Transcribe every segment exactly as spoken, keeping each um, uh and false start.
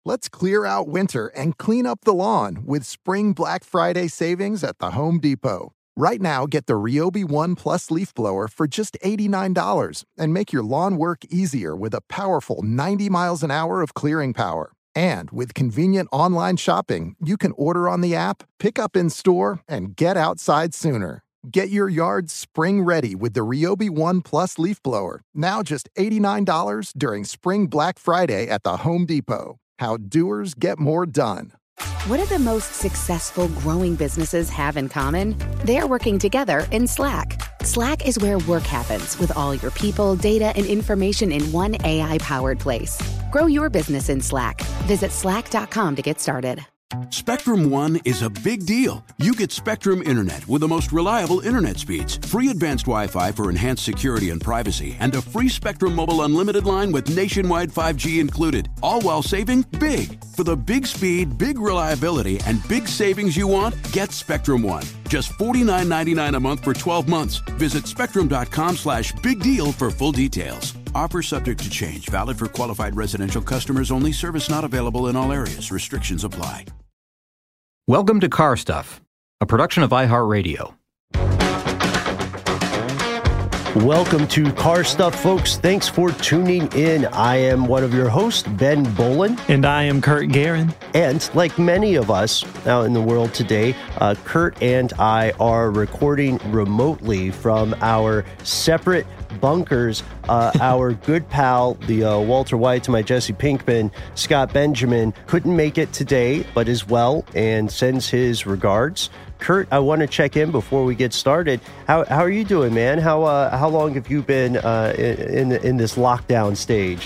Let's clear out winter and clean up the lawn with Spring Black Friday savings at the Home Depot. Right now, get the Ryobi One Plus leaf blower for just eighty-nine dollars and make your lawn work easier with a powerful ninety miles an hour of clearing power. And with convenient online shopping, you can order on the app, pick up in store, and get outside sooner. Get your yard spring ready with the Ryobi One Plus leaf blower, now just eighty-nine dollars during Spring Black Friday at the Home Depot. How doers get more done. What do the most successful growing businesses have in common? They're working together in Slack. Slack is where work happens with all your people, data, and information in one A I-powered place. Grow your business in Slack. Visit slack dot com to get started. Spectrum One is a big deal. You get Spectrum Internet with the most reliable internet speeds, free advanced Wi-Fi for enhanced security and privacy, and a free Spectrum Mobile Unlimited line with nationwide five G included, all while saving big. For the big speed, big reliability, and big savings you want, get Spectrum One. Just forty-nine ninety-nine a month for twelve months. Visit spectrum.com slash big deal for full details. Offer subject to change. Valid for qualified residential customers only. Service not available in all areas. Restrictions apply. Welcome to Car Stuff, a production of iHeartRadio. Welcome to Car Stuff, folks. Thanks for tuning in. I am one of your hosts, Ben Bolin. And I am Kurt Guerin. And like many of us out in the world today, uh, Kurt and I are recording remotely from our separate bunkers. Uh, our good pal, the uh, Walter White to my Jesse Pinkman, Scott Benjamin, couldn't make it today, but is well and sends his regards. Kurt, I want to check in before we get started. How how are you doing, man? How uh, how long have you been uh, in in this lockdown stage?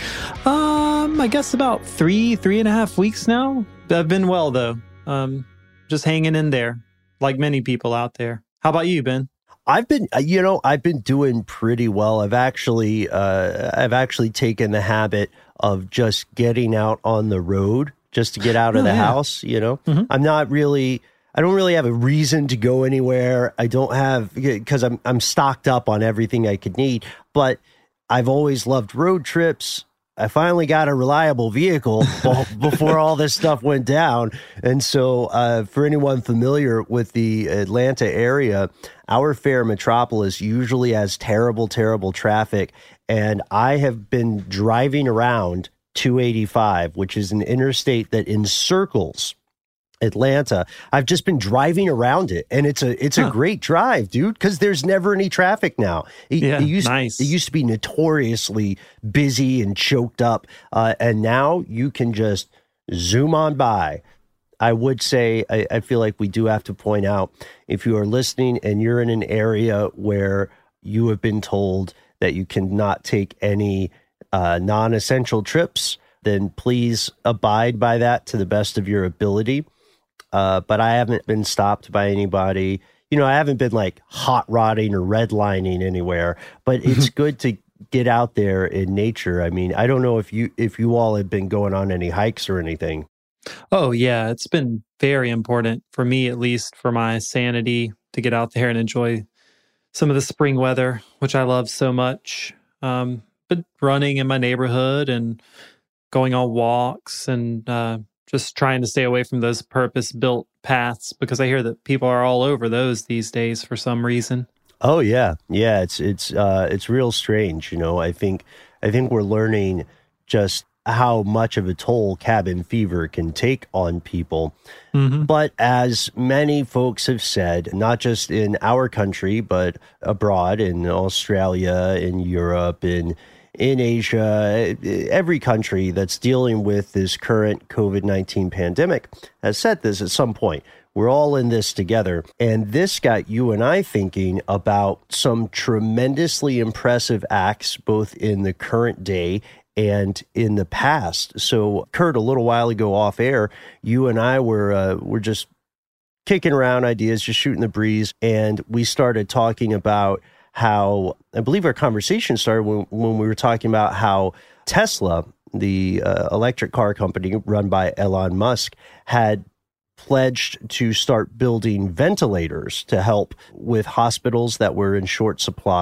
Um, I guess about three three and a half weeks now. I've been well though. Um, just hanging in there, like many people out there. How about you, Ben? I've been, you know, I've been doing pretty well. I've actually, uh, I've actually taken the habit of just getting out on the road just to get out of oh, the yeah. house. You know, mm-hmm. I'm not really, I don't really have a reason to go anywhere. I don't have, because I'm, I'm stocked up on everything I could need, but I've always loved road trips. I finally got a reliable vehicle before all this stuff went down. And so uh, for anyone familiar with the Atlanta area, our fair metropolis usually has terrible, terrible traffic. And I have been driving around two eighty-five, which is an interstate that encircles Atlanta. I've just been driving around it, and it's a it's huh. a great drive, dude, because there's never any traffic now. It, yeah, it used, nice. It used to be notoriously busy and choked up, uh, and now you can just zoom on by. I would say, I, I feel like we do have to point out, if you are listening and you're in an area where you have been told that you cannot take any uh, non-essential trips, then please abide by that to the best of your ability. Uh, but I haven't been stopped by anybody. You know, I haven't been like hot rodding or redlining anywhere, but it's good to get out there in nature. I mean, I don't know if you if you all have been going on any hikes or anything. Oh, yeah. It's been very important for me, at least for my sanity, to get out there and enjoy some of the spring weather, which I love so much. Um, but running in my neighborhood and going on walks and uh, just trying to stay away from those purpose-built paths, because I hear that people are all over those these days for some reason. Oh yeah, yeah. It's it's uh, it's real strange. You know, I think I think we're learning just how much of a toll cabin fever can take on people. Mm-hmm. But as many folks have said, not just in our country, but abroad, in Australia, in Europe, in in Asia, every country that's dealing with this current COVID nineteen pandemic has said this at some point. We're all in this together. And this got you and I thinking about some tremendously impressive acts, both in the current day and in the past. So, Kurt, a little while ago off air, you and I were uh, were just kicking around ideas, just shooting the breeze, and we started talking about how, I believe our conversation started when, when we were talking about how Tesla, the uh, electric car company run by Elon Musk, had pledged to start building ventilators to help with hospitals that were in short supply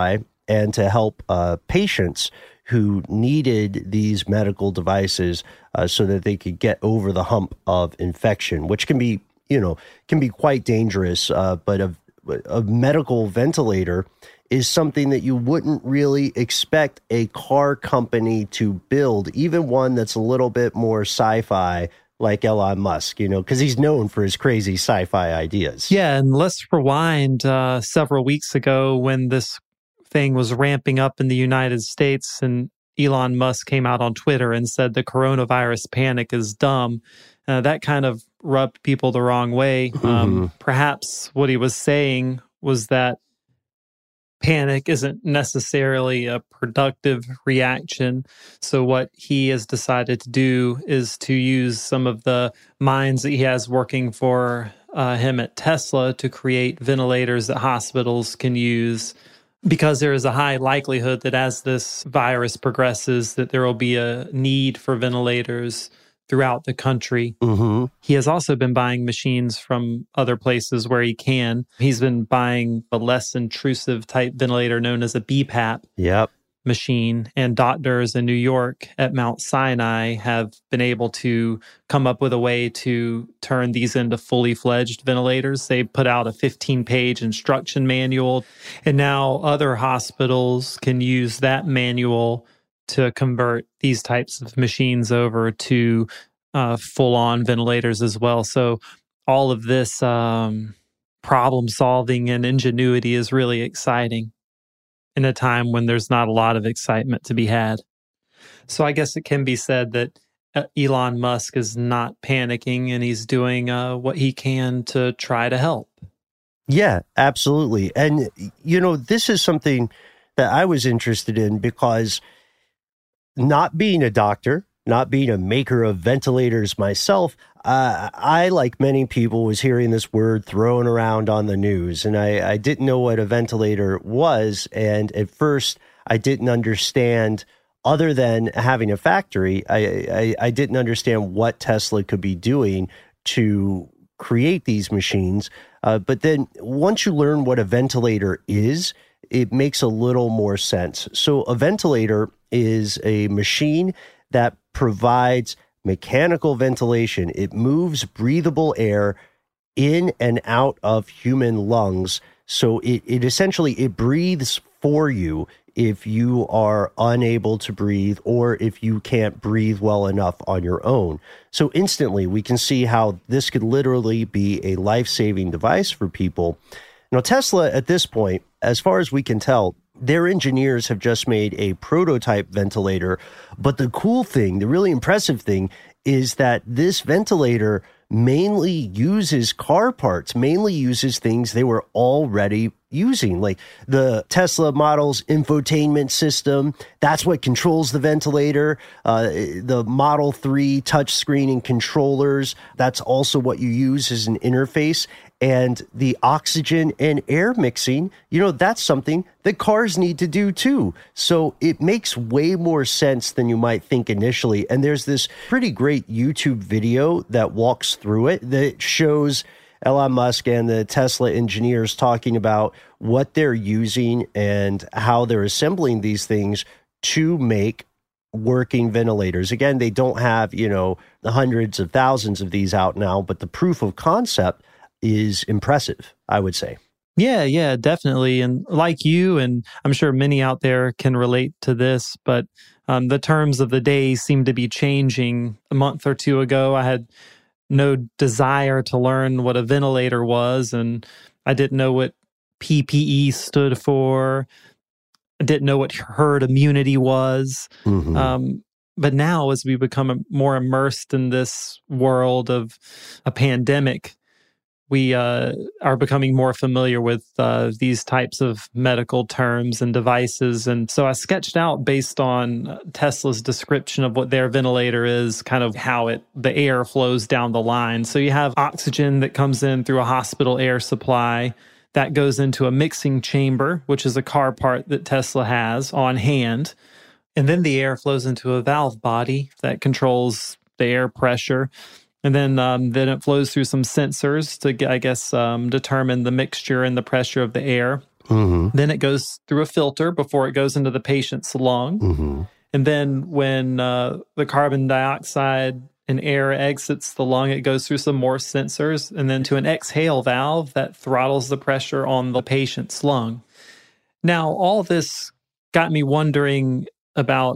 and to help uh, patients who needed these medical devices uh, so that they could get over the hump of infection, which can be, you know, can be quite dangerous. Uh, but a, a medical ventilator is something that you wouldn't really expect a car company to build, even one that's a little bit more sci-fi, like Elon Musk, you know, because he's known for his crazy sci-fi ideas. Yeah, and let's rewind uh, several weeks ago when this thing was ramping up in the United States, and Elon Musk came out on Twitter and said the coronavirus panic is dumb. Uh, that kind of rubbed people the wrong way. Mm-hmm. Um, perhaps what he was saying was that panic isn't necessarily a productive reaction. So what he has decided to do is to use some of the minds that he has working for uh, him at Tesla to create ventilators that hospitals can use, because there is a high likelihood that as this virus progresses, that there will be a need for ventilators throughout the country. Mm-hmm. He has also been buying machines from other places where he can. He's been buying a less intrusive type ventilator known as a B PAP yep. machine. And doctors in New York at Mount Sinai have been able to come up with a way to turn these into fully fledged ventilators. They put out a fifteen-page instruction manual, and now other hospitals can use that manual to convert these types of machines over to uh, full-on ventilators as well. So all of this um, problem-solving and ingenuity is really exciting in a time when there's not a lot of excitement to be had. So I guess it can be said that uh, Elon Musk is not panicking, and he's doing uh, what he can to try to help. Yeah, absolutely. And, you know, this is something that I was interested in because not being a doctor, not being a maker of ventilators myself, uh, I, like many people, was hearing this word thrown around on the news, and I, I didn't know what a ventilator was. And at first, I didn't understand, other than having a factory, I, I, I didn't understand what Tesla could be doing to create these machines. Uh, but then once you learn what a ventilator is, it makes a little more sense. So a ventilator is a machine that provides mechanical ventilation. It moves breathable air in and out of human lungs. So it, it essentially, it breathes for you if you are unable to breathe or if you can't breathe well enough on your own. So instantly, we can see how this could literally be a life-saving device for people. Now, Tesla, at this point, as far as we can tell, their engineers have just made a prototype ventilator. But the cool thing, the really impressive thing, is that this ventilator mainly uses car parts, mainly uses things they were already using, like the Tesla Model's infotainment system. That's what controls the ventilator. Uh, the Model three touchscreen and controllers, that's also what you use as an interface. And the oxygen and air mixing, you know, that's something that cars need to do too. So it makes way more sense than you might think initially. And there's this pretty great YouTube video that walks through it that shows Elon Musk and the Tesla engineers talking about what they're using and how they're assembling these things to make working ventilators. Again, they don't have, you know, the hundreds of thousands of these out now, but the proof of concept is impressive, I would say. Yeah, yeah, definitely. And like you, and I'm sure many out there can relate to this, but um, the terms of the day seem to be changing. A month or two ago, I had no desire to learn what a ventilator was, and I didn't know what P P E stood for. I didn't know what herd immunity was. Mm-hmm. Um, but now, as we become more immersed in this world of a pandemic, we uh, are becoming more familiar with uh, these types of medical terms and devices. And so I sketched out, based on Tesla's description of what their ventilator is, kind of how it the air flows down the line. So you have oxygen that comes in through a hospital air supply. That goes into a mixing chamber, which is a car part that Tesla has on hand. And then the air flows into a valve body that controls the air pressure. And then um, then it flows through some sensors to, I guess, um, determine the mixture and the pressure of the air. Mm-hmm. Then it goes through a filter before it goes into the patient's lung. Mm-hmm. And then when uh, the carbon dioxide and air exits the lung, it goes through some more sensors and then to an exhale valve that throttles the pressure on the patient's lung. Now, all this got me wondering about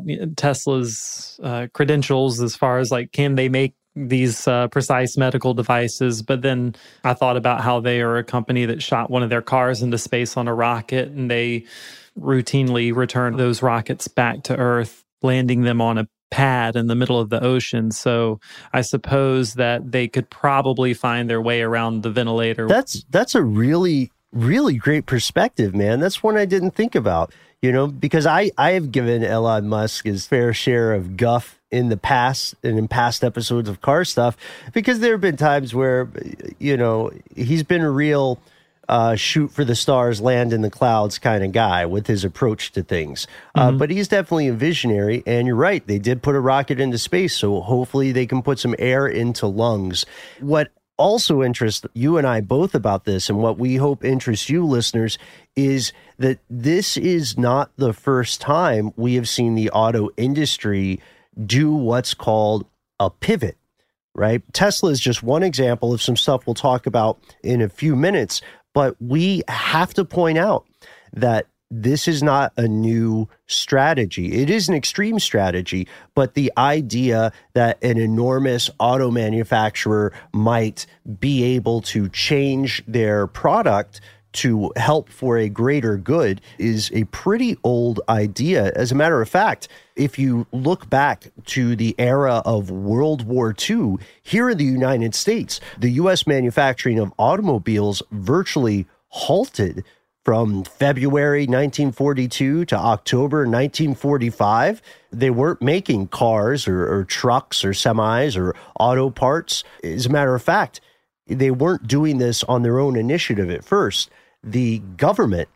Tesla's uh, credentials as far as like, can they make these uh, precise medical devices? But then I thought about how they are a company that shot one of their cars into space on a rocket, and they routinely return those rockets back to Earth, landing them on a pad in the middle of the ocean. So I suppose that they could probably find their way around the ventilator. That's that's a really, really great perspective, man. That's one I didn't think about, you know, because I, I have given Elon Musk his fair share of guff in the past and in past episodes of Car Stuff, because there have been times where, you know, he's been a real uh, shoot for the stars, land in the clouds kind of guy with his approach to things. Mm-hmm. Uh, but he's definitely a visionary. And you're right, they did put a rocket into space, so hopefully they can put some air into lungs. What also interests you and I both about this, and what we hope interests you listeners, is that this is not the first time we have seen the auto industry do what's called a pivot, right? Tesla is just one example of some stuff we'll talk about in a few minutes, but we have to point out that this is not a new strategy. It is an extreme strategy, but the idea that an enormous auto manufacturer might be able to change their product to help for a greater good is a pretty old idea. As a matter of fact, if you look back to the era of World War Two, here in the United States, the U S manufacturing of automobiles virtually halted from February nineteen forty-two to October nineteen forty-five. They weren't making cars or, or trucks or semis or auto parts. As a matter of fact, they weren't doing this on their own initiative at first. The government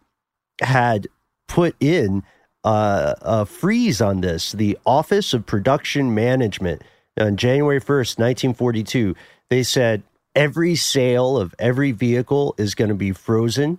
had put in uh, a freeze on this. The Office of Production Management on January first, nineteen forty-two, they said every sale of every vehicle is going to be frozen,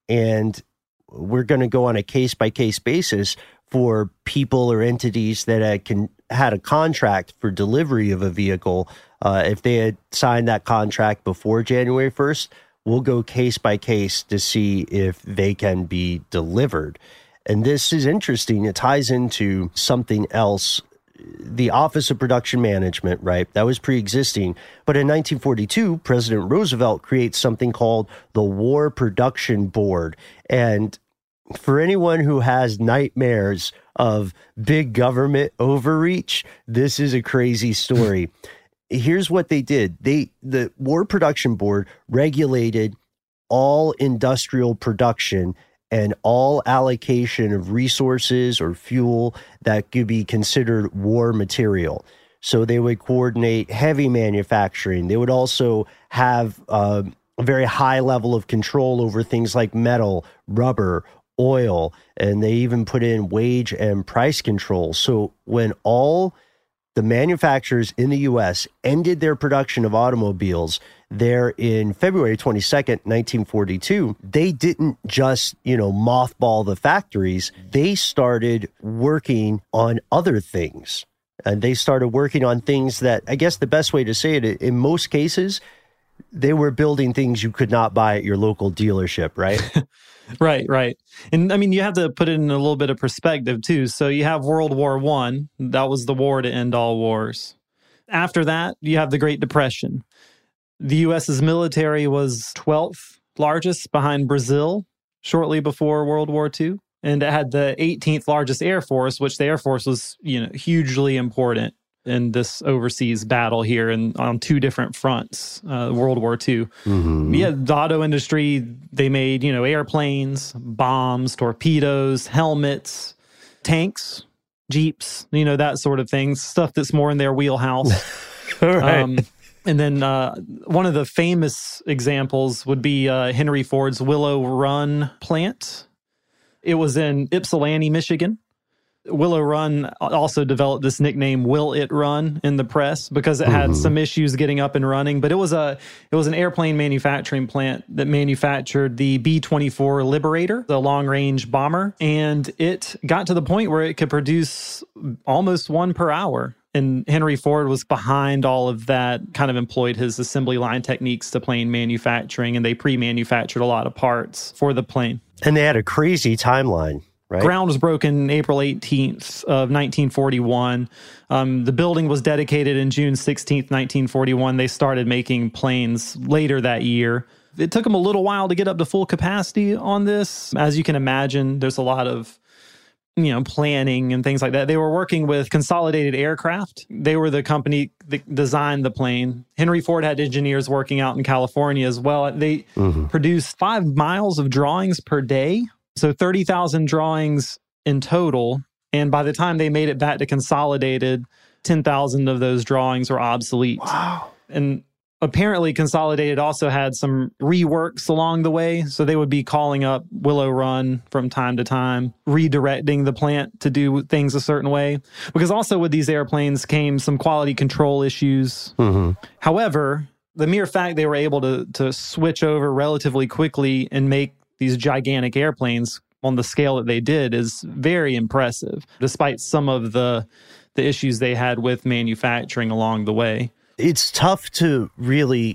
and we're going to go on a case-by-case basis for people or entities that had, can, had a contract for delivery of a vehicle. Uh, if they had signed that contract before January first, we'll go case by case to see if they can be delivered. And this is interesting. It ties into something else. The Office of Production Management, right? That was pre-existing. But in nineteen forty-two, President Roosevelt creates something called the War Production Board. And for anyone who has nightmares of big government overreach, this is a crazy story. Here's what they did. They, the War Production Board regulated all industrial production and all allocation of resources or fuel that could be considered war material. So they would coordinate heavy manufacturing. They would also have uh, a very high level of control over things like metal, rubber, oil, and they even put in wage and price control. So when all the manufacturers in the U S ended their production of automobiles there in February twenty-second, nineteen forty-two, they didn't just, you know, mothball the factories. They started working on other things. And they started working on things that, I guess the best way to say it, in most cases, they were building things you could not buy at your local dealership, right? Right, right. And I mean, you have to put it in a little bit of perspective too. So you have World War One. That was the war to end all wars. After that, you have the Great Depression. The U S's military was twelfth largest behind Brazil shortly before World War Two. And it had the eighteenth largest Air Force, which the Air Force was, you know, hugely important in this overseas battle here and on two different fronts, uh, World War Two. Mm-hmm. Yeah, the auto industry, they made, you know, airplanes, bombs, torpedoes, helmets, tanks, Jeeps, you know, that sort of thing, stuff that's more in their wheelhouse. Right. Um, and then uh, one of the famous examples would be uh, Henry Ford's Willow Run plant. It was in Ypsilanti, Michigan. Willow Run also developed this nickname "Will It Run" in the press because it had mm-hmm. some issues getting up and running. But it was a it was an airplane manufacturing plant that manufactured the B twenty-four Liberator, the long-range bomber, and it got to the point where it could produce almost one per hour. And Henry Ford was behind all of that, kind of employed his assembly line techniques to plane manufacturing, and they pre-manufactured a lot of parts for the plane. And they had a crazy timeline. Right. Ground was broken April eighteenth of nineteen forty-one. Um, the building was dedicated in June sixteenth, nineteen forty-one. They started making planes later that year. It took them a little while to get up to full capacity on this. As you can imagine, there's a lot of, you know, planning and things like that. They were working with Consolidated Aircraft. They were the company that designed the plane. Henry Ford had engineers working out in California as well. They mm-hmm. produced five miles of drawings per day. So thirty thousand drawings in total. And by the time they made it back to Consolidated, ten thousand of those drawings were obsolete. Wow. And apparently Consolidated also had some reworks along the way. So they would be calling up Willow Run from time to time, redirecting the plant to do things a certain way. Because also with these airplanes came some quality control issues. Mm-hmm. However, the mere fact they were able to to switch over relatively quickly and make these gigantic airplanes on the scale that they did is very impressive, despite some of the the issues they had with manufacturing along the way. It's tough to really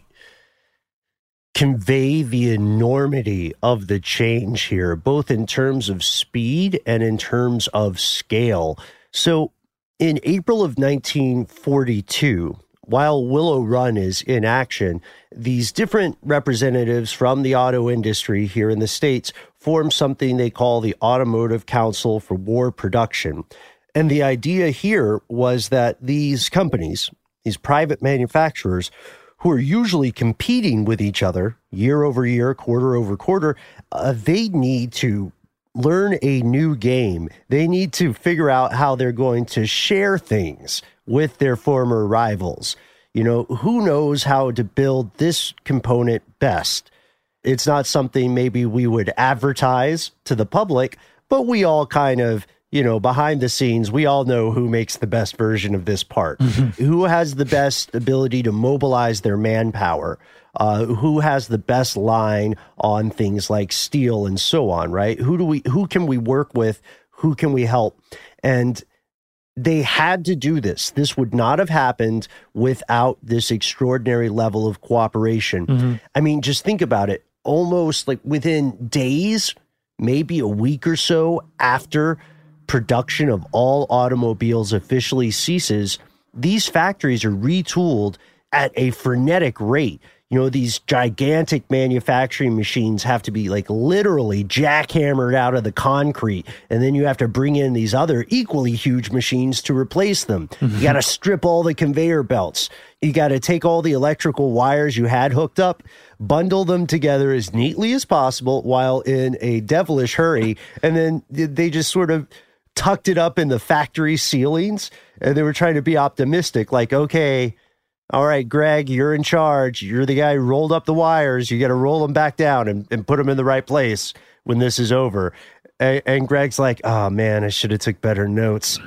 convey the enormity of the change here, both in terms of speed and in terms of scale. So in April of nineteen forty-two, while Willow Run is in action, these different representatives from the auto industry here in the States form something they call the Automotive Council for War Production. And the idea here was that these companies, these private manufacturers, who are usually competing with each other year over year, quarter over quarter, uh, they need to learn a new game. They need to figure out how they're going to share things with their former rivals. You know, who knows how to build this component best? It's not something maybe we would advertise to the public, but we all kind of, you know, behind the scenes, we all know who makes the best version of this part, mm-hmm. who has the best ability to mobilize their manpower, uh, who has the best line on things like steel and so on, right? Who do we, who can we work with? Who can we help? And they had to do this. This would not have happened without this extraordinary level of cooperation. Mm-hmm. I mean, just think about it. Almost like within days, maybe a week or so after production of all automobiles officially ceases, these factories are retooled at a frenetic rate. You know, these gigantic manufacturing machines have to be like literally jackhammered out of the concrete. And then you have to bring in these other equally huge machines to replace them. Mm-hmm. You got to strip all the conveyor belts. You got to take all the electrical wires you had hooked up, bundle them together as neatly as possible while in a devilish hurry. And then they just sort of tucked it up in the factory ceilings. And they were trying to be optimistic, like, okay, all right, Greg, you're in charge. You're the guy who rolled up the wires. You got to roll them back down and, and put them in the right place when this is over. And, and Greg's like, oh, man, I should have took better notes.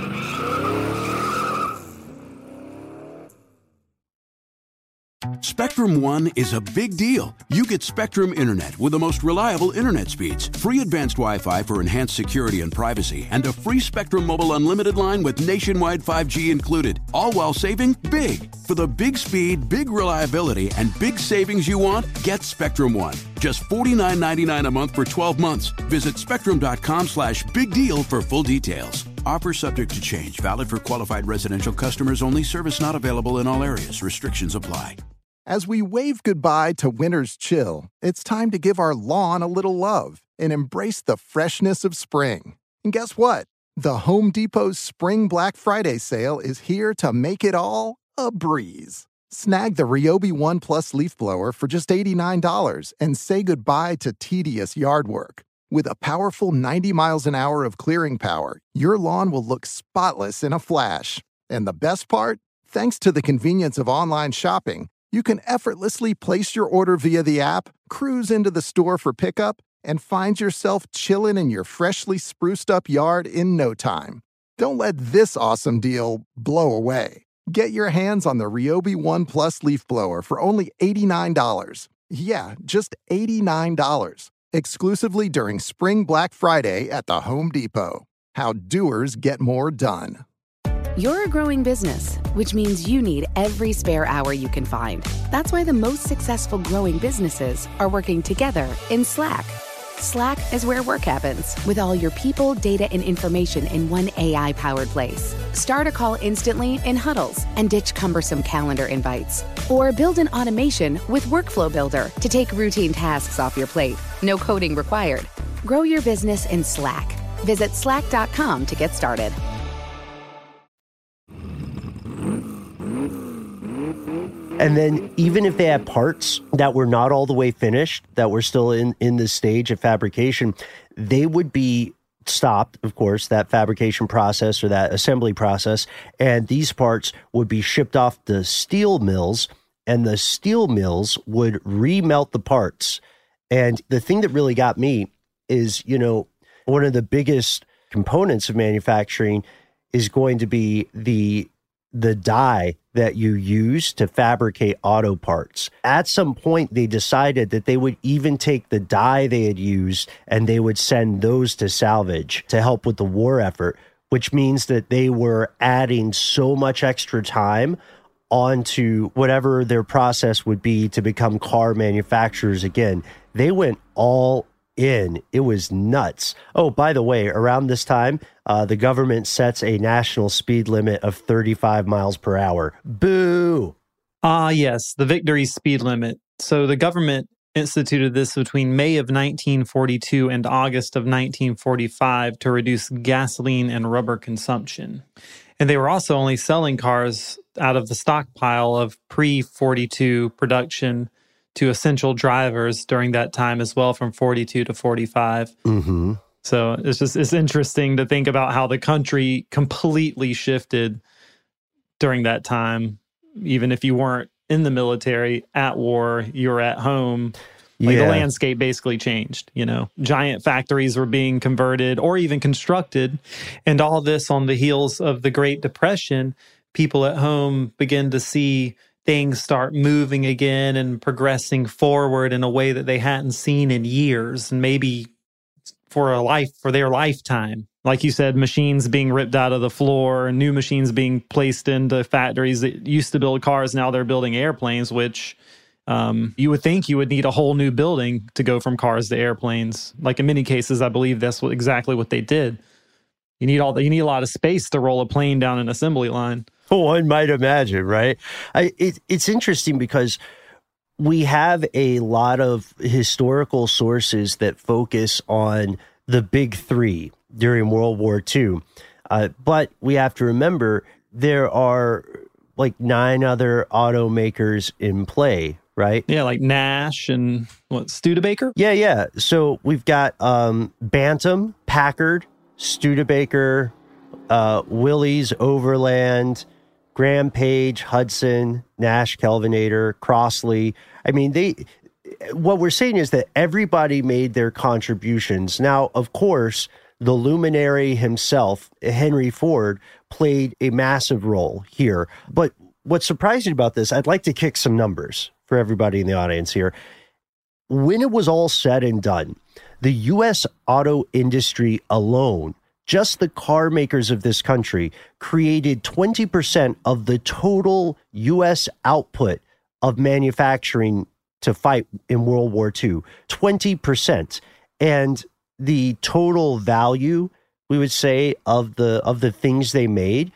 Spectrum One is a big deal. You get Spectrum Internet with the most reliable internet speeds, free advanced Wi-Fi for enhanced security and privacy, and a free Spectrum Mobile Unlimited line with nationwide five G included, all while saving big. For the big speed, big reliability, and big savings you want, get Spectrum One. Just forty-nine ninety-nine a month for twelve months. Visit spectrum.com slash big deal for full details. Offer subject to change. Valid for qualified residential customers only. Service not available in all areas. Restrictions apply. As we wave goodbye to winter's chill, it's time to give our lawn a little love and embrace the freshness of spring. And guess what? The Home Depot's Spring Black Friday sale is here to make it all a breeze. Snag the Ryobi One Plus leaf blower for just eighty-nine dollars and say goodbye to tedious yard work. With a powerful ninety miles an hour of clearing power, your lawn will look spotless in a flash. And the best part? Thanks to the convenience of online shopping, you can effortlessly place your order via the app, cruise into the store for pickup, and find yourself chilling in your freshly spruced up yard in no time. Don't let this awesome deal blow away. Get your hands on the Ryobi One Plus leaf blower for only eighty-nine dollars. Yeah, just eighty-nine dollars. Exclusively during Spring Black Friday at the Home Depot. How doers get more done. You're a growing business, which means you need every spare hour you can find. That's why the most successful growing businesses are working together in Slack. Slack is where work happens, with all your people, data, and information in one A I-powered place. Start a call instantly in huddles and ditch cumbersome calendar invites. Or build an automation with Workflow Builder to take routine tasks off your plate. No coding required. Grow your business in Slack. Visit slack dot com to get started. And then even if they had parts that were not all the way finished, that were still in, in the stage of fabrication, they would be stopped, of course, that fabrication process or that assembly process. And these parts would be shipped off to steel mills, and the steel mills would remelt the parts. And the thing that really got me is, you know, one of the biggest components of manufacturing is going to be the the die that you use to fabricate auto parts. At some point, they decided that they would even take the die they had used and they would send those to salvage to help with the war effort, which means that they were adding so much extra time onto whatever their process would be to become car manufacturers again. They went all in. It was nuts. Oh, by the way, around this time, uh, the government sets a national speed limit of thirty-five miles per hour. Boo! Ah, yes, the Victory speed limit. So the government instituted this between May of nineteen forty-two and August of nineteen forty-five to reduce gasoline and rubber consumption. And they were also only selling cars out of the stockpile of pre forty-two production to essential drivers during that time as well, from forty-two to forty-five. Mm-hmm. So it's just, it's interesting to think about how the country completely shifted during that time. Even if you weren't in the military at war, you were at home. Like yeah. The landscape basically changed, you know. Giant factories were being converted or even constructed. And all this on the heels of the Great Depression, people at home begin to see things start moving again and progressing forward in a way that they hadn't seen in years, and maybe for a life, for their lifetime. Like you said, machines being ripped out of the floor, new machines being placed into factories that used to build cars. Now they're building airplanes, which um, you would think you would need a whole new building to go from cars to airplanes. Like in many cases, I believe that's what, exactly what they did. You need all the, you need a lot of space to roll a plane down an assembly line. One might imagine, right? I, it, it's interesting because we have a lot of historical sources that focus on the big three during World War Two. Uh, but we have to remember there are like nine other automakers in play, right? Yeah, like Nash and what, Studebaker? Yeah, yeah. So we've got um, Bantam, Packard, Studebaker, uh, Willys, Overland, Graham Page, Hudson, Nash, Kelvinator, Crossley. I mean, they. What we're saying is that everybody made their contributions. Now, of course, the luminary himself, Henry Ford, played a massive role here. But what's surprising about this, I'd like to kick some numbers for everybody in the audience here. When it was all said and done, the U S auto industry alone, just the car makers of this country, created twenty percent of the total U S output of manufacturing to fight in World War Two. twenty percent. And the total value, we would say, of the of the things they made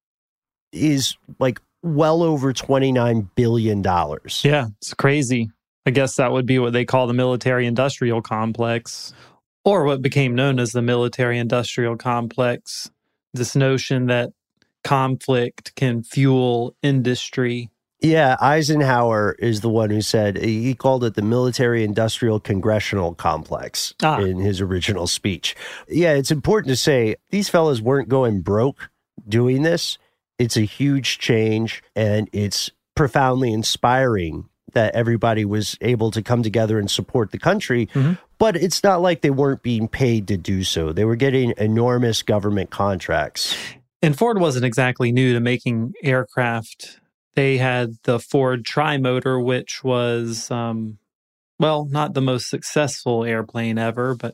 is like well over twenty-nine billion dollars. Yeah, it's crazy. I guess that would be what they call the military-industrial complex, or what became known as the military-industrial complex. This notion that conflict can fuel industry. Yeah, Eisenhower is the one who said, he called it the military-industrial congressional complex ah. in his original speech. Yeah, it's important to say these fellas weren't going broke doing this. It's a huge change, and it's profoundly inspiring that everybody was able to come together and support the country. Mm-hmm. But it's not like they weren't being paid to do so. They were getting enormous government contracts. And Ford wasn't exactly new to making aircraft. They had the Ford Trimotor, which was, um, well, not the most successful airplane ever, but...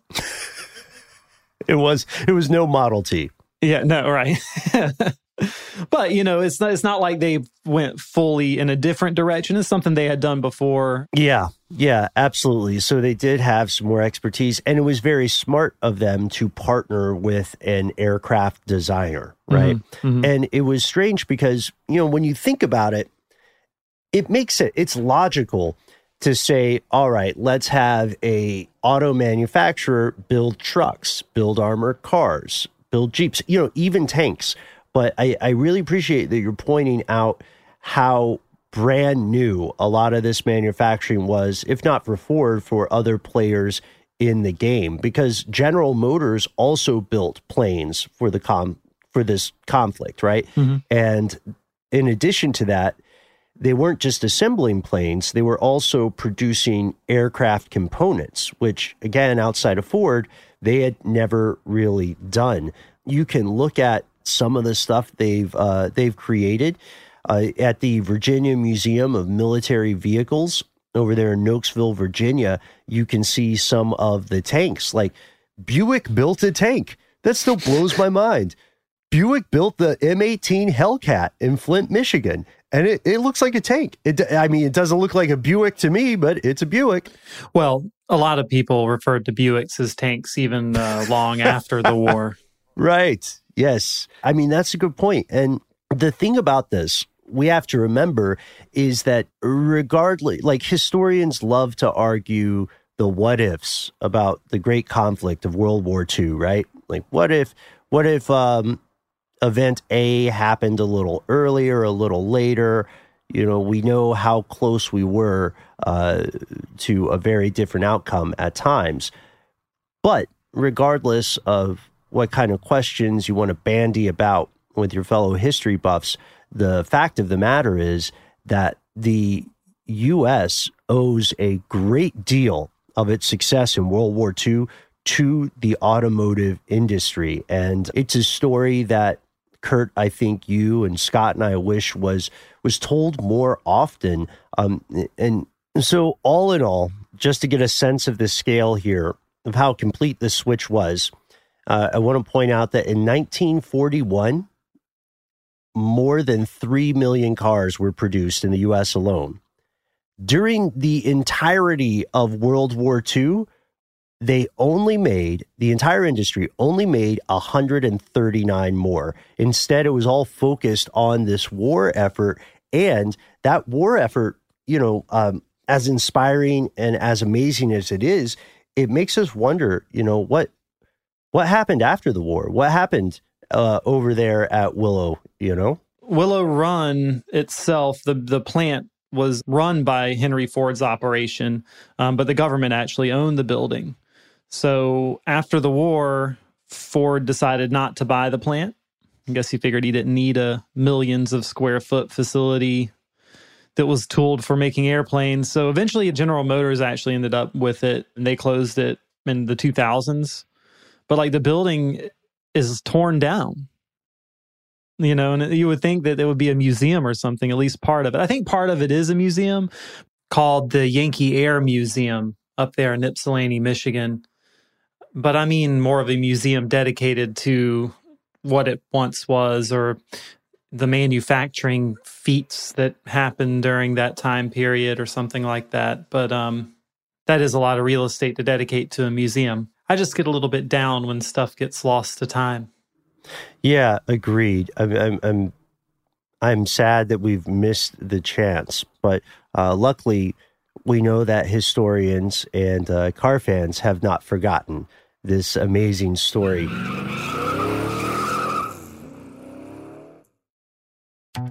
it was it was no Model T. Yeah, no, right. But, you know, it's not, it's not like they went fully in a different direction. It's something they had done before. Yeah, yeah, absolutely. So they did have some more expertise, and it was very smart of them to partner with an aircraft designer, right? Mm-hmm, mm-hmm. And it was strange because, you know, when you think about it, it makes it, it's logical to say, all right, let's have a auto manufacturer build trucks, build armored cars, build Jeeps, you know, even tanks. But I, I really appreciate that you're pointing out how brand new a lot of this manufacturing was, if not for Ford, for other players in the game. Because General Motors also built planes for the com for this conflict, right? Mm-hmm. And in addition to that, they weren't just assembling planes, they were also producing aircraft components, which, again, outside of Ford, they had never really done. You can look at some of the stuff they've uh, they've created uh, at the Virginia Museum of Military Vehicles over there in Knoxville, Virginia. You can see some of the tanks. Like, Buick built a tank. That still blows my mind. Buick built the M eighteen Hellcat in Flint, Michigan, and it, it looks like a tank. It, I mean, it doesn't look like a Buick to me, but it's a Buick. Well, a lot of people referred to Buicks as tanks even uh, long after the war. Right. Yes. I mean, that's a good point. And the thing about this, we have to remember, is that regardless, like, historians love to argue the what ifs about the great conflict of World War Two, right? Like, what if, what if um, event A happened a little earlier, a little later? You know, we know how close we were uh, to a very different outcome at times. But regardless of what kind of questions you want to bandy about with your fellow history buffs, the fact of the matter is that the U S owes a great deal of its success in World War Two to the automotive industry. And it's a story that, Kurt, I think you and Scott and I wish was was told more often. Um, and so all in all, just to get a sense of the scale here of how complete this switch was, Uh, I want to point out that in nineteen forty-one, more than three million cars were produced in the U S alone. During the entirety of World War Two, they only made, the entire industry only made one hundred thirty-nine more. Instead, it was all focused on this war effort. And that war effort, you know, um, as inspiring and as amazing as it is, it makes us wonder, you know, what What happened after the war? What happened uh, over there at Willow, you know? Willow Run itself, the, the plant was run by Henry Ford's operation, um, but the government actually owned the building. So after the war, Ford decided not to buy the plant. I guess he figured he didn't need a millions of square foot facility that was tooled for making airplanes. So eventually General Motors actually ended up with it, and they closed it in the two thousands. But, like, the building is torn down, you know, and you would think that it would be a museum or something, at least part of it. I think part of it is a museum called the Yankee Air Museum up there in Ypsilanti, Michigan. But I mean more of a museum dedicated to what it once was, or the manufacturing feats that happened during that time period or something like that. But um, that is a lot of real estate to dedicate to a museum. I just get a little bit down when stuff gets lost to time. Yeah, agreed. I'm, I'm, I'm, I'm sad that we've missed the chance, but uh, luckily we know that historians and uh, car fans have not forgotten this amazing story.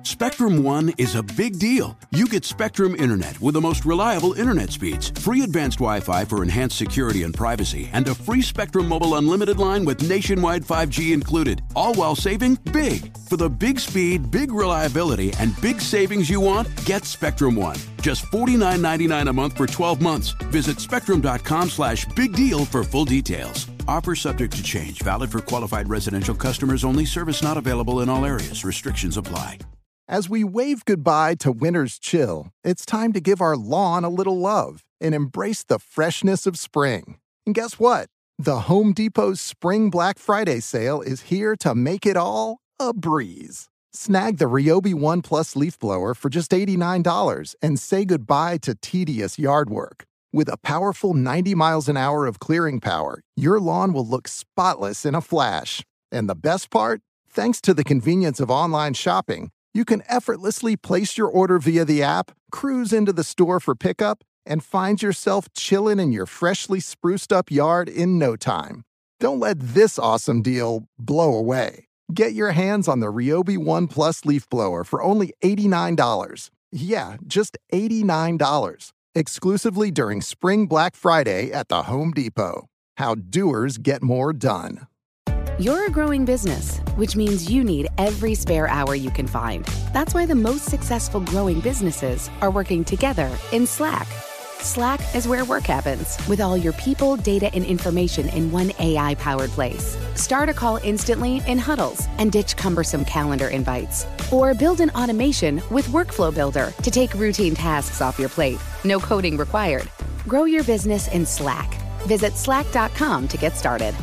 Spectrum One is a big deal. You get Spectrum Internet with the most reliable internet speeds, free advanced Wi-Fi for enhanced security and privacy, and a free Spectrum Mobile Unlimited line with nationwide five G included, all while saving big. For the big speed, big reliability, and big savings you want, get Spectrum One. Just forty-nine ninety-nine a month for twelve months. Visit spectrum.com slash big deal for full details. Offer subject to change. Valid for qualified residential customers only. Service not available in all areas. Restrictions apply. As we wave goodbye to winter's chill, it's time to give our lawn a little love and embrace the freshness of spring. And guess what? The Home Depot's Spring Black Friday sale is here to make it all a breeze. Snag the Ryobi One Plus leaf blower for just eighty-nine dollars and say goodbye to tedious yard work. With a powerful ninety miles an hour of clearing power, your lawn will look spotless in a flash. And the best part? Thanks to the convenience of online shopping, you can effortlessly place your order via the app, cruise into the store for pickup, and find yourself chilling in your freshly spruced up yard in no time. Don't let this awesome deal blow away. Get your hands on the Ryobi One Plus leaf blower for only eighty-nine dollars. Yeah, just eighty-nine dollars. Exclusively during Spring Black Friday at the Home Depot. How doers get more done. You're a growing business, which means you need every spare hour you can find. That's why the most successful growing businesses are working together in Slack. Slack is where work happens, with all your people, data, and information in one A I-powered place. Start a call instantly in huddles and ditch cumbersome calendar invites. Or build an automation with Workflow Builder to take routine tasks off your plate. No coding required. Grow your business in Slack. Visit slack dot com to get started.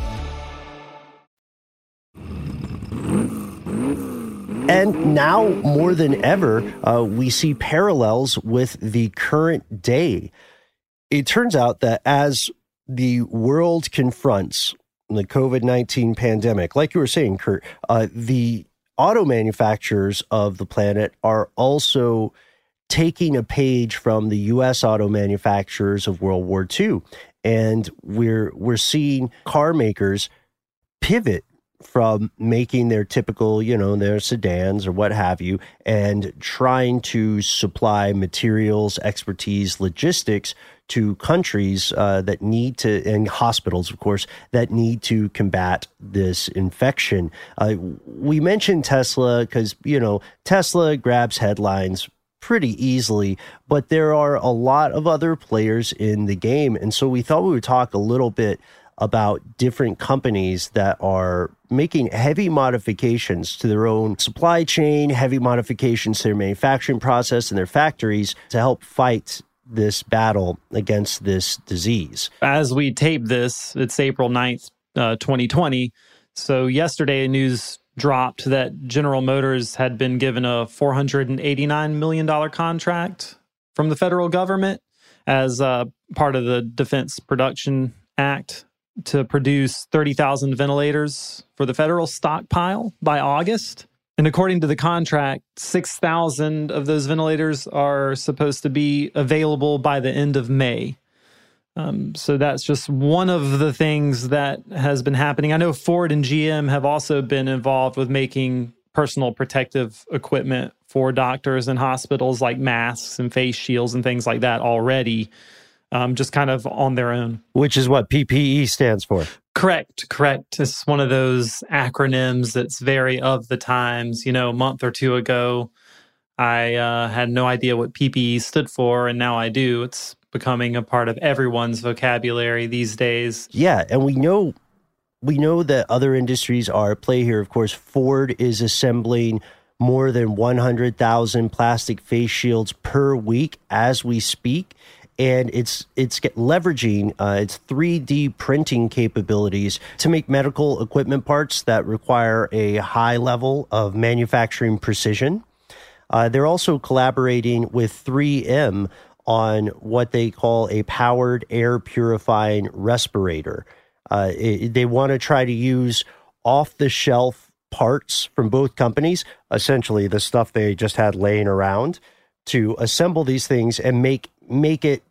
And now, more than ever, uh, we see parallels with the current day. It turns out that as the world confronts the COVID nineteen pandemic, like you were saying, Kurt, uh, the auto manufacturers of the planet are also taking a page from the U S auto manufacturers of World War Two. And we're we're seeing car makers pivot from making their typical, you know, their sedans or what have you, and trying to supply materials, expertise, logistics to countries uh, that need to, and hospitals, of course, that need to combat this infection. Uh, we mentioned Tesla because, you know, Tesla grabs headlines pretty easily, but there are a lot of other players in the game. And so we thought we would talk a little bit about different companies that are making heavy modifications to their own supply chain, heavy modifications to their manufacturing process and their factories to help fight this battle against this disease. As we tape this, it's April ninth, uh, twenty twenty. So yesterday, news dropped that General Motors had been given a four hundred eighty-nine million dollars contract from the federal government as uh, part of the Defense Production Act to produce thirty thousand ventilators for the federal stockpile by August. And according to the contract, six thousand of those ventilators are supposed to be available by the end of May. Um, so that's just one of the things that has been happening. I know Ford and G M have also been involved with making personal protective equipment for doctors and hospitals, like masks and face shields and things like that already. Um, just kind of on their own. Which is what P P E stands for. Correct, correct. It's one of those acronyms that's very of the times. You know, a month or two ago, I uh, had no idea what P P E stood for, and now I do. It's becoming a part of everyone's vocabulary these days. Yeah, and we know we know that other industries are at play here. Of course, Ford is assembling more than one hundred thousand plastic face shields per week as we speak. And it's it's get, leveraging uh, its three D printing capabilities to make medical equipment parts that require a high level of manufacturing precision. Uh, they're also collaborating with three M on what they call a powered air purifying respirator. Uh, it, they want to try to use off-the-shelf parts from both companies, essentially the stuff they just had laying around, to assemble these things and make make it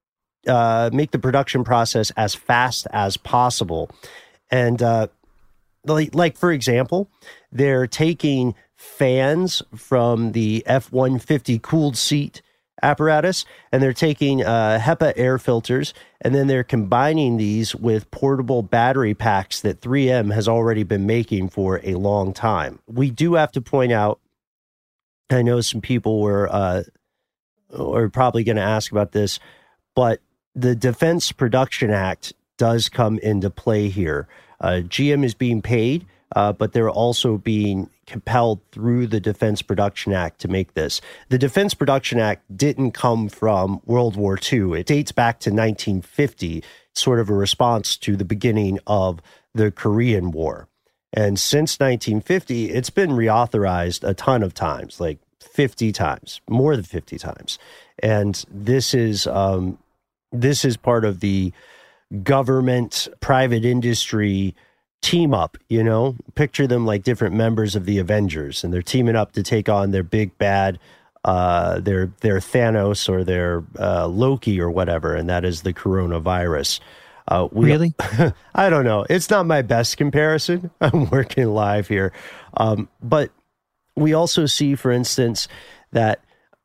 Uh, make the production process as fast as possible. And uh, like, like, for example, they're taking fans from the F one fifty cooled seat apparatus, and they're taking uh, HEPA air filters, and then they're combining these with portable battery packs that three M has already been making for a long time. We do have to point out, I know some people were uh, are probably going to ask about this, but the Defense Production Act does come into play here. Uh, G M is being paid, uh, but they're also being compelled through the Defense Production Act to make this. The Defense Production Act didn't come from World War Two. It dates back to nineteen fifty, sort of a response to the beginning of the Korean War. And since nineteen fifty, it's been reauthorized a ton of times, like fifty times, more than fifty times. And this is um, this is part of the government, private industry team up, you know, picture them like different members of the Avengers, and they're teaming up to take on their big bad, uh, their, their Thanos or their uh, Loki or whatever. And that is the coronavirus. Uh, we, really? I don't know. It's not my best comparison. I'm working live here. Um, but we also see, for instance, that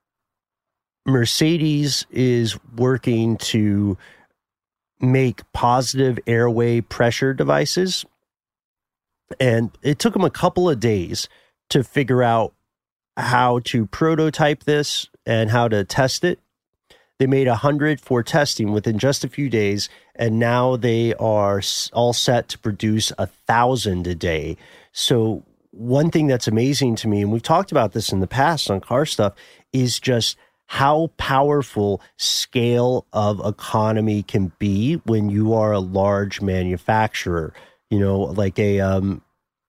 Mercedes is working to make positive airway pressure devices. And it took them a couple of days to figure out how to prototype this and how to test it. They made one hundred for testing within just a few days, and now they are all set to produce one thousand a day. So one thing that's amazing to me, and we've talked about this in the past on Car Stuff, is just how powerful scale of economy can be when you are a large manufacturer. You know, like a um,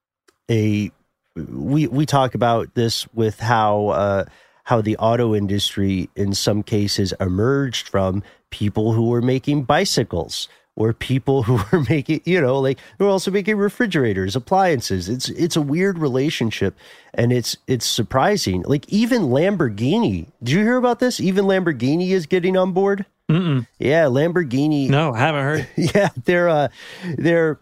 a we we talk about this with how uh, how the auto industry in some cases emerged from people who were making bicycles or people who were making, you know, like they're also making refrigerators, appliances. It's it's a weird relationship, and it's it's surprising. Like even Lamborghini. Did you hear about this? Even Lamborghini is getting on board. Mm-mm. Yeah, Lamborghini. No, I haven't heard. Yeah, they're uh, they're.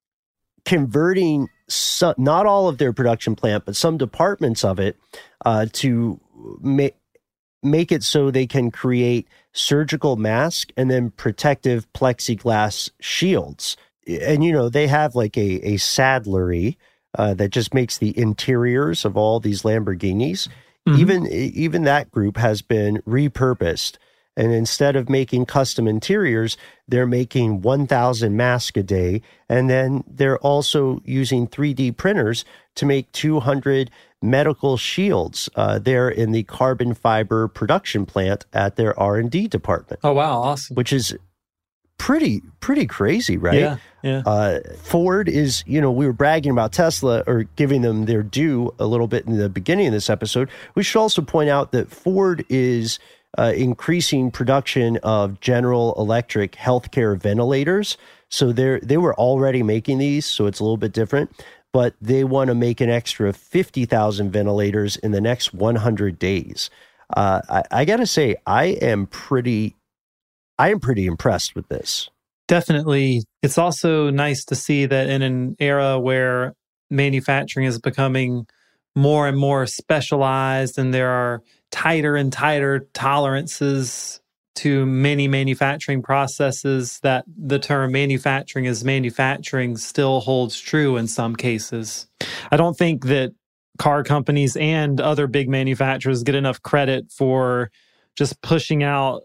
converting some, not all of their production plant, but some departments of it uh, to make make it so they can create surgical masks and then protective plexiglass shields. And, you know, they have like a, a saddlery uh, that just makes the interiors of all these Lamborghinis. Mm-hmm. Even, even that group has been repurposed. And instead of making custom interiors, they're making one thousand masks a day. And then they're also using three D printers to make two hundred medical shields uh, there in the carbon fiber production plant at their R and D department. Oh, wow. Awesome. Which is pretty, pretty crazy, right? Yeah. Yeah. Uh, Ford is, you know, we were bragging about Tesla or giving them their due a little bit in the beginning of this episode. We should also point out that Ford is Uh, increasing production of General Electric healthcare ventilators. So they're they were already making these, so it's a little bit different. But they want to make an extra fifty thousand ventilators in the next one hundred days. Uh, I, I got to say, I am pretty, I am pretty impressed with this. Definitely. It's also nice to see that in an era where manufacturing is becoming more and more specialized, and there are tighter and tighter tolerances to many manufacturing processes, that the term manufacturing is manufacturing still holds true in some cases. I don't think that car companies and other big manufacturers get enough credit for just pushing out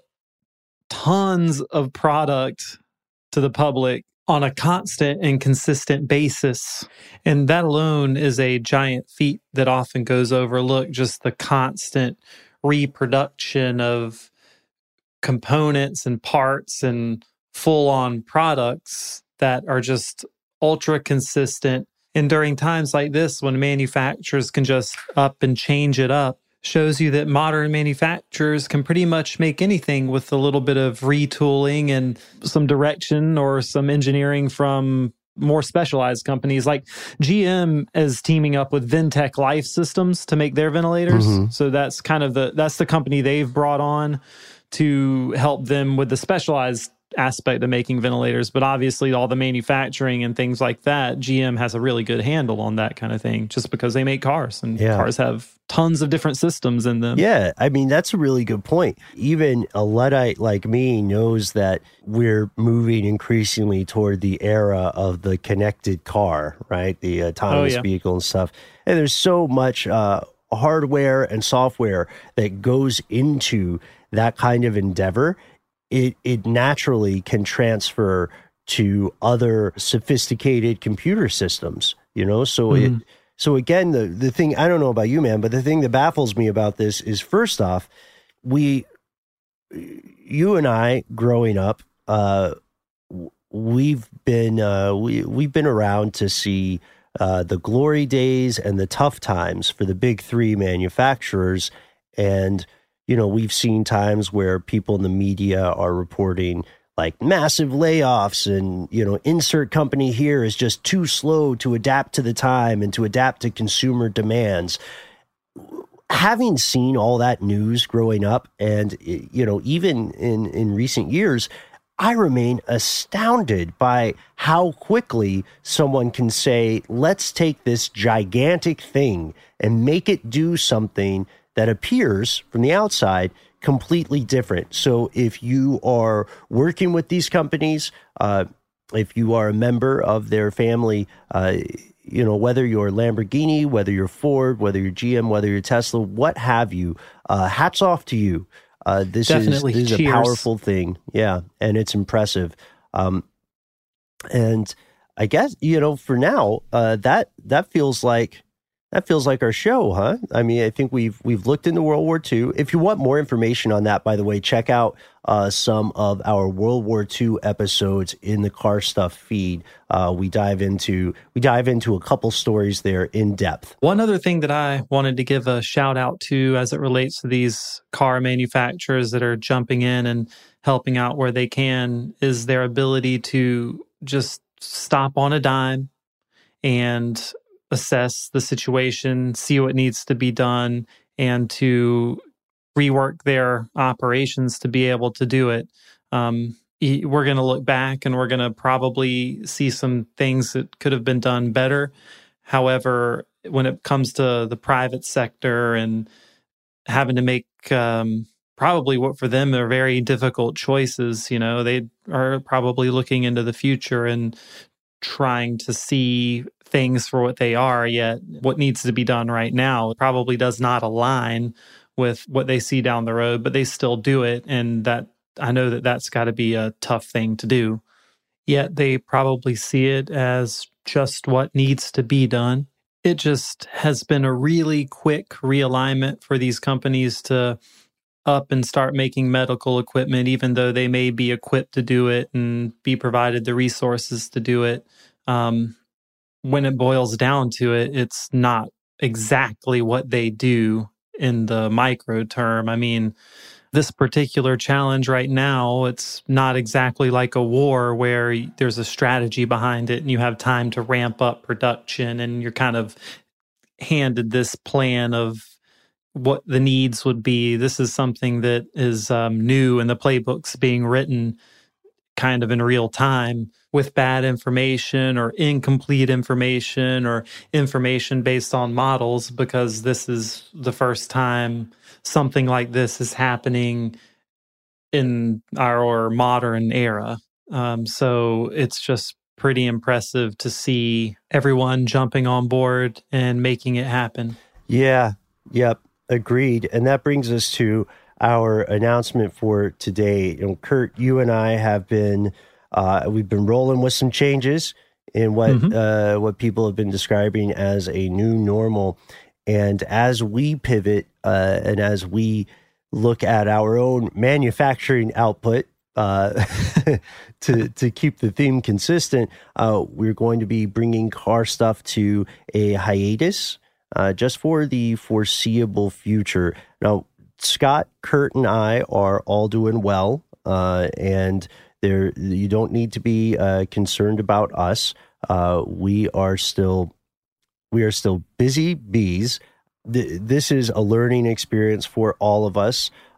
tons of product to the public on a constant and consistent basis. And that alone is a giant feat that often goes overlooked, just the constant reproduction of components and parts and full-on products that are just ultra consistent. And during times like this, when manufacturers can just up and change it up, shows you that modern manufacturers can pretty much make anything with a little bit of retooling and some direction or some engineering from more specialized companies. Like G M is teaming up with Ventec Life Systems to make their ventilators. Mm-hmm. So that's kind of the that's the company they've brought on to help them with the specialized aspect of making ventilators, but obviously all the manufacturing and things like that, G M has a really good handle on that kind of thing, just because they make cars, and yeah. cars have tons of different systems in them. Yeah, I mean, that's a really good point. Even a Luddite like me knows that we're moving increasingly toward the era of the connected car, right? The autonomous oh, yeah. vehicle and stuff. And there's so much uh, hardware and software that goes into that kind of endeavor. It it naturally can transfer to other sophisticated computer systems, you know? So mm-hmm. it so again, the, the thing, I don't know about you, man, but the thing that baffles me about this is, first off, we, you and I growing up, uh, we've been, uh, we, we've been around to see uh, the glory days and the tough times for the big three manufacturers. And, you know, we've seen times where people in the media are reporting like massive layoffs and, you know, insert company here is just too slow to adapt to the time and to adapt to consumer demands. Having seen all that news growing up and, you know, even in, in recent years, I remain astounded by how quickly someone can say, let's take this gigantic thing and make it do something that appears from the outside completely different. So if you are working with these companies, uh, if you are a member of their family, uh, you know, whether you're Lamborghini, whether you're Ford, whether you're G M, whether you're Tesla, what have you, uh, hats off to you. Uh, this Definitely. is, this is a powerful thing. Yeah. And it's impressive. Um, and I guess, you know, for now, uh, that, that feels like, That feels like our show, huh? I mean, I think we've we've looked into World War Two. If you want more information on that, by the way, check out uh, some of our World War Two episodes in the Car Stuff feed. Uh, we dive into we dive into a couple stories there in depth. One other thing that I wanted to give a shout out to as it relates to these car manufacturers that are jumping in and helping out where they can is their ability to just stop on a dime and assess the situation, see what needs to be done, and to rework their operations to be able to do it. Um, we're going to look back and we're going to probably see some things that could have been done better. However, when it comes to the private sector and having to make um, probably what for them are very difficult choices, you know, they are probably looking into the future and trying to see things for what they are, yet what needs to be done right now probably does not align with what they see down the road, but they still do it. And that I know that that's got to be a tough thing to do. Yet they probably see it as just what needs to be done. It just has been a really quick realignment for these companies to up and start making medical equipment, even though they may be equipped to do it and be provided the resources to do it. Um, when it boils down to it, it's not exactly what they do in the micro term. I mean, this particular challenge right now, it's not exactly like a war where there's a strategy behind it and you have time to ramp up production and you're kind of handed this plan of what the needs would be. This is something that is um, new, and the playbook's being written kind of in real time with bad information or incomplete information or information based on models, because this is the first time something like this is happening in our modern era. Um, so it's just pretty impressive to see everyone jumping on board and making it happen. Yeah, yep, agreed. And that brings us to our announcement for today. You know, Kurt, you and I have been uh, we've been rolling with some changes in what mm-hmm. uh, what people have been describing as a new normal. And as we pivot uh, and as we look at our own manufacturing output uh, to to keep the theme consistent, uh, we're going to be bringing Car Stuff to a hiatus uh, just for the foreseeable future. Now, Scott, Kurt, and I are all doing well, uh, and there you don't need to be uh, concerned about us. Uh, we are still we are still busy bees. Th- this is a learning experience for all of us.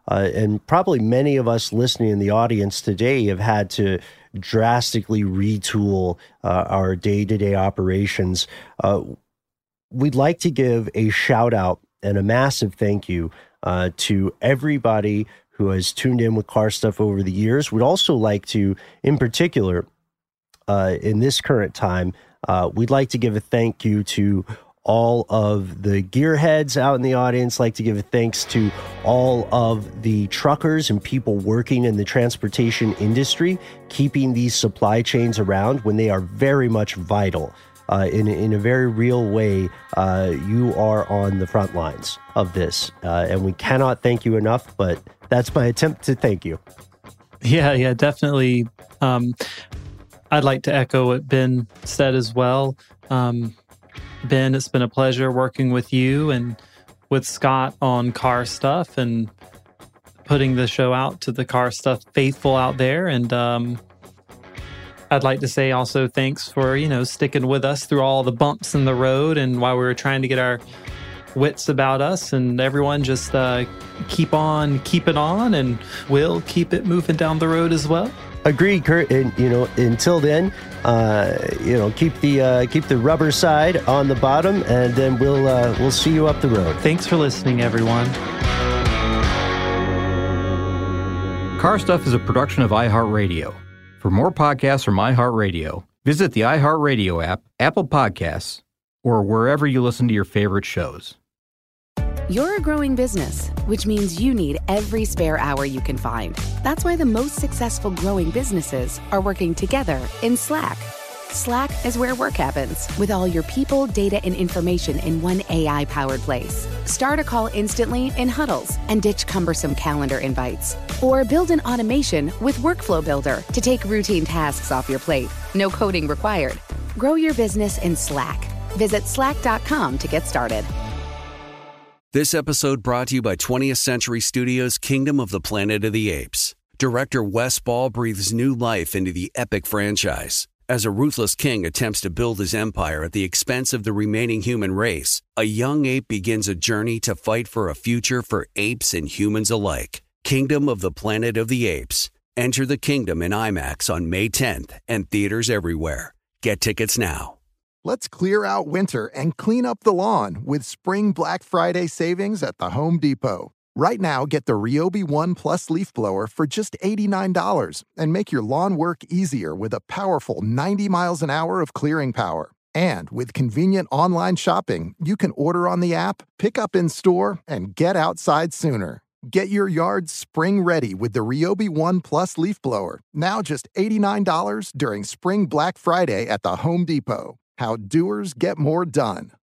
Uh, and probably many of us listening in the audience today have had to drastically retool uh, our day-to-day operations. Uh, we'd like to give a shout out and a massive thank you uh, to everybody who has tuned in with Car Stuff over the years. We'd also like to, in particular, uh, in this current time, uh, we'd like to give a thank you to all of the gearheads out in the audience. Like to give a thanks to all of the truckers and people working in the transportation industry, keeping these supply chains around when they are very much vital. Uh, in, in a very real way, uh, you are on the front lines of this. Uh, and we cannot thank you enough, but that's my attempt to thank you. Yeah, yeah, definitely. Um, I'd like to echo what Ben said as well. Um, Ben, it's been a pleasure working with you and with Scott on Car Stuff and putting the show out to the Car Stuff faithful out there. And um, I'd like to say also thanks for, you know, sticking with us through all the bumps in the road and while we were trying to get our wits about us. And everyone just uh, keep on keeping on, and we'll keep it moving down the road as well. Agree, Kurt. And you know, until then, uh, you know, keep the uh, keep the rubber side on the bottom, and then we'll uh, we'll see you up the road. Thanks for listening, everyone. Car Stuff is a production of iHeartRadio. For more podcasts from iHeartRadio, visit the iHeartRadio app, Apple Podcasts, or wherever you listen to your favorite shows. You're a growing business, which means you need every spare hour you can find. That's why the most successful growing businesses are working together in Slack. Slack is where work happens, with all your people, data, and information in one A I-powered place. Start a call instantly in huddles and ditch cumbersome calendar invites. Or build an automation with Workflow Builder to take routine tasks off your plate. No coding required. Grow your business in Slack. Visit slack dot com to get started. This episode brought to you by twentieth Century Studios' Kingdom of the Planet of the Apes. Director Wes Ball breathes new life into the epic franchise. As a ruthless king attempts to build his empire at the expense of the remaining human race, a young ape begins a journey to fight for a future for apes and humans alike. Kingdom of the Planet of the Apes. Enter the kingdom in IMAX on May tenth and theaters everywhere. Get tickets now. Let's clear out winter and clean up the lawn with spring Black Friday savings at the Home Depot. Right now, get the Ryobi One Plus leaf blower for just eighty-nine dollars and make your lawn work easier with a powerful ninety miles an hour of clearing power. And with convenient online shopping, you can order on the app, pick up in store, and get outside sooner. Get your yard spring ready with the Ryobi One Plus leaf blower, now just eighty-nine dollars during spring Black Friday at the Home Depot. How doers get more done.